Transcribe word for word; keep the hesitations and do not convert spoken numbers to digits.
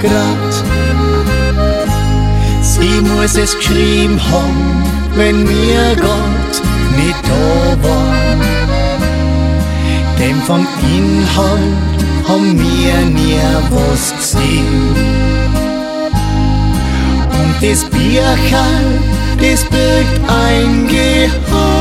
grad. Sie muss es geschrieben haben, wenn wir grad nicht da waren. Denn vom Inhalt haben wir nie was gesehen. Und das Bücherl, das birgt ein Geheimnis.